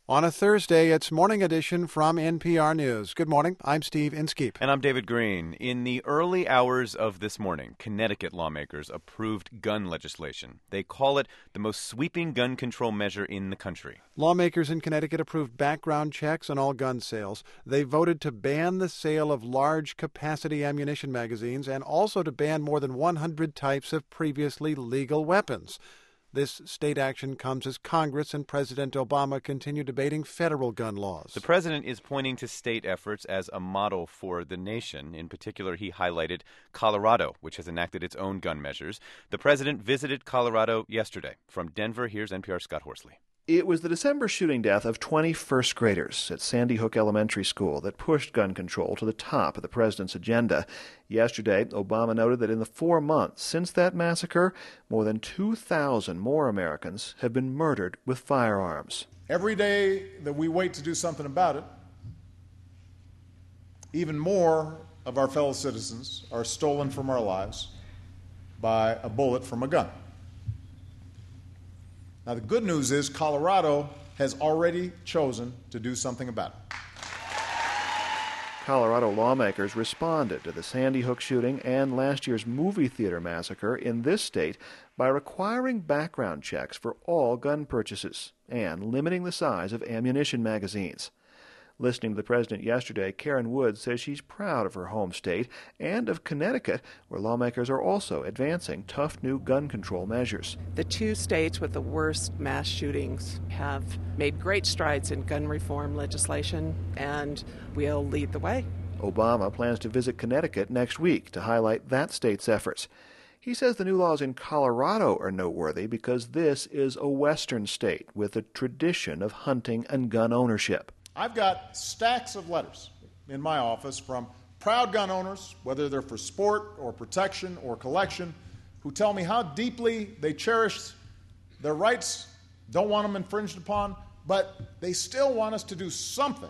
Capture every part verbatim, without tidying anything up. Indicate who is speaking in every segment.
Speaker 1: On a Thursday, it's Morning Edition from N P R News. Good morning. I'm Steve Inskeep.
Speaker 2: And I'm David Green. In the early hours of this morning, Connecticut lawmakers approved gun legislation. They call it the most sweeping gun control measure in the country.
Speaker 1: Lawmakers in Connecticut approved background checks on all gun sales. They voted to ban the sale of large-capacity ammunition magazines and also to ban more than one hundred types of previously legal weapons. This state action comes as Congress and President Obama continue debating federal gun laws.
Speaker 2: The president is pointing to state efforts as a model for the nation. In particular, he highlighted Colorado, which has enacted its own gun measures. The president visited Colorado yesterday. From Denver, here's N P R's Scott Horsley.
Speaker 3: It was the December shooting death of twenty first graders at Sandy Hook Elementary School that pushed gun control to the top of the president's agenda. Yesterday, Obama noted that in the four months since that massacre, more than two thousand more Americans have been murdered with firearms.
Speaker 4: Every day that we wait to do something about it, even more of our fellow citizens are stolen from our lives by a bullet from a gun. Now, the good news is Colorado has already chosen to do something about it.
Speaker 3: Colorado lawmakers responded to the Sandy Hook shooting and last year's movie theater massacre in this state by requiring background checks for all gun purchases and limiting the size of ammunition magazines. Listening to the president yesterday, Karen Woods says she's proud of her home state and of Connecticut, where lawmakers are also advancing tough new gun control measures.
Speaker 5: The two states with the worst mass shootings have made great strides in gun reform legislation, and we'll lead the way.
Speaker 3: Obama plans to visit Connecticut next week to highlight that state's efforts. He says the new laws in Colorado are noteworthy because this is a western state with a tradition of hunting and gun ownership.
Speaker 4: I've got stacks of letters in my office from proud gun owners, whether they're for sport or protection or collection, who tell me how deeply they cherish their rights, don't want them infringed upon, but they still want us to do something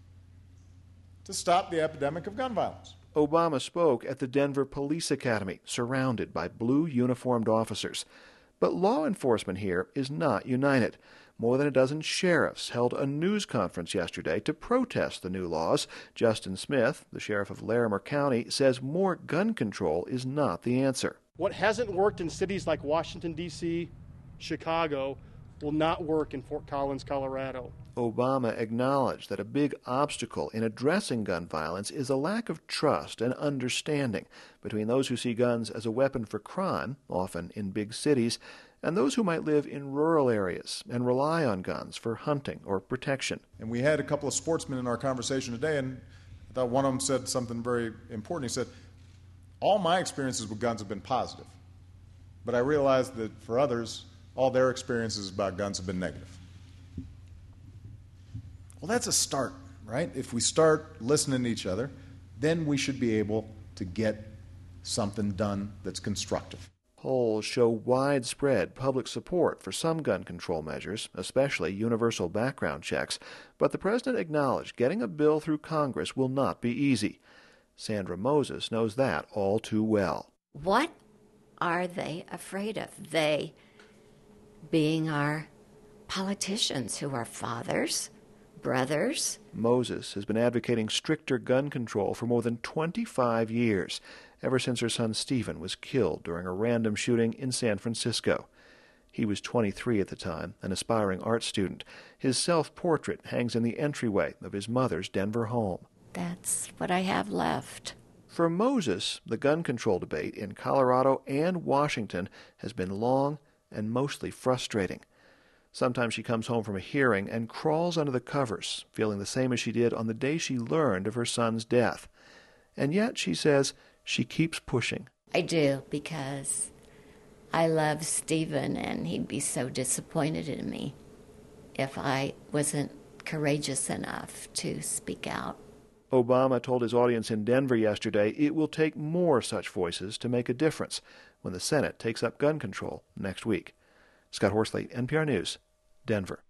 Speaker 4: to stop the epidemic of gun violence.
Speaker 3: Obama spoke at the Denver Police Academy, surrounded by blue uniformed officers. But law enforcement here is not united. More than a dozen sheriffs held a news conference yesterday to protest the new laws. Justin Smith, the sheriff of Larimer County, says more gun control is not the answer.
Speaker 6: What hasn't worked in cities like Washington, D C, Chicago, will not work in Fort Collins, Colorado.
Speaker 3: Obama acknowledged that a big obstacle in addressing gun violence is a lack of trust and understanding between those who see guns as a weapon for crime, often in big cities, and those who might live in rural areas and rely on guns for hunting or protection.
Speaker 4: And we had a couple of sportsmen in our conversation today, and I thought one of them said something very important. He said, all my experiences with guns have been positive, but I realized that for others, all their experiences about guns have been negative. Well, that's a start, right? If we start listening to each other, then we should be able to get something done that's constructive.
Speaker 3: Polls show widespread public support for some gun control measures, especially universal background checks, but the president acknowledged getting a bill through Congress will not be easy. Sandra Moses knows that all too well.
Speaker 7: What are they afraid of? They being our politicians who are fathers, brothers.
Speaker 3: Moses has been advocating stricter gun control for more than twenty-five years, ever since her son Stephen was killed during a random shooting in San Francisco. He was twenty-three at the time, an aspiring art student. His self-portrait hangs in the entryway of his mother's Denver home.
Speaker 7: That's what I have left.
Speaker 3: For Moses, the gun control debate in Colorado and Washington has been long and mostly frustrating. Sometimes she comes home from a hearing and crawls under the covers, feeling the same as she did on the day she learned of her son's death. And yet, she says, she keeps pushing.
Speaker 7: I do, because I love Stephen, and he'd be so disappointed in me if I wasn't courageous enough to speak out.
Speaker 3: Obama told his audience in Denver yesterday it will take more such voices to make a difference when the Senate takes up gun control next week. Scott Horsley, N P R News, Denver.